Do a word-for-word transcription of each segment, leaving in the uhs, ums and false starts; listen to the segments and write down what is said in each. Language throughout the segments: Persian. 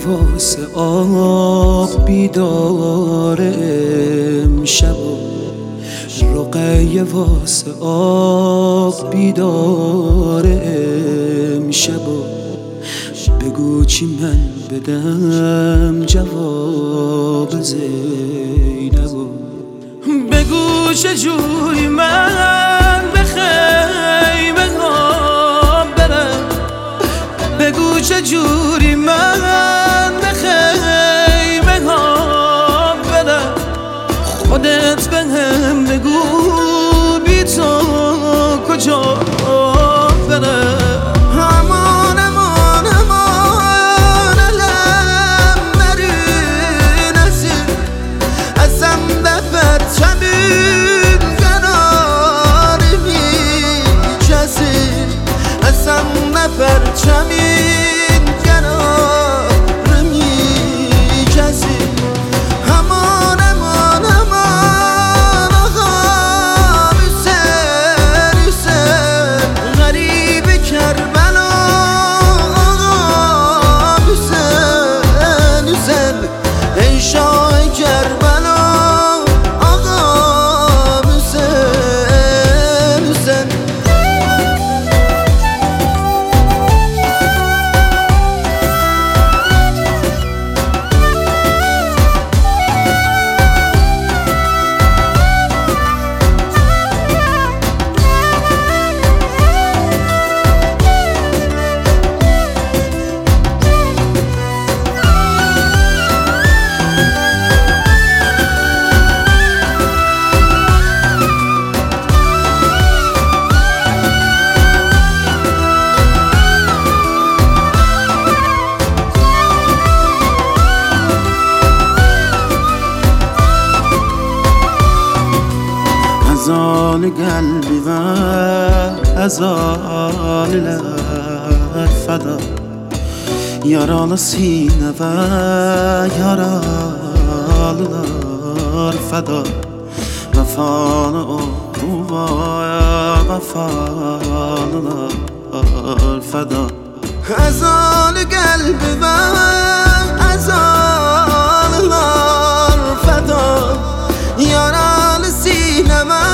واسه آب بیدار امشب رقیه واسه آب بیدار امشب بگو چی من بدم جواب زینبو بگو چجوری من به خیمه ها برم بگو چجوری من به خیمه ها برم خودت به هم بگو بی تو کجا برم امان امان امان علم نرین ازین ازم دفت چمین کناری می جزین ازم نفر چمین کناری می جزین امان امان امان آقا حسین حسین غریب کربلا آقا حسین حسین ای شاه کربلا آقا حسین حسین از آن قلبی و از آن لب فدا یاران سینه و یارانlar فدا وفان او و وفانlar فدا از آن قلبی و از آن لار فدا یاران سینه و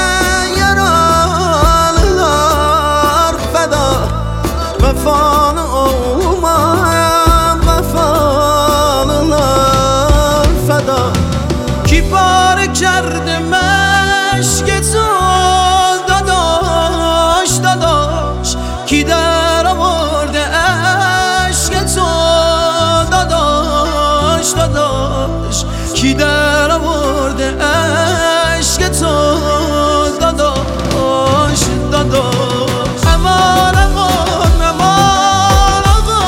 یارانlar فدا وفان او وفانlar فدا کی پاره کرده مشک تو داداش داداش کی در آورده عشق تو داداش داداش کی در آورده عشق تو داداش داداش امان امان امان آقا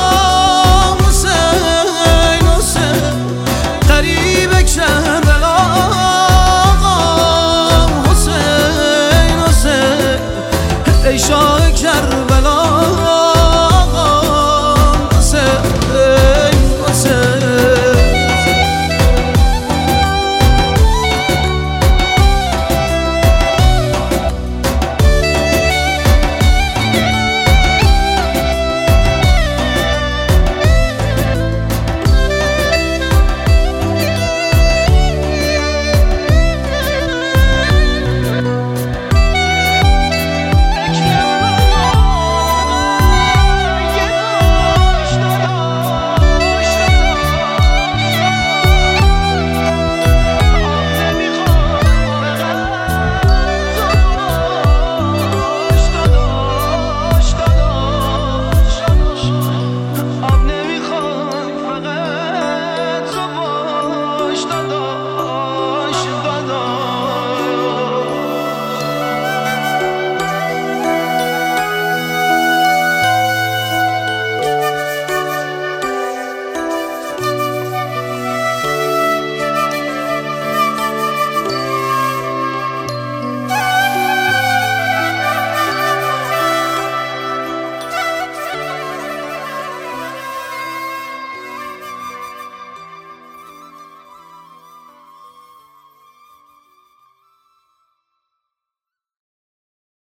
حسین حسین غریب کربلا آقا حسین حسین ای شاه کربلا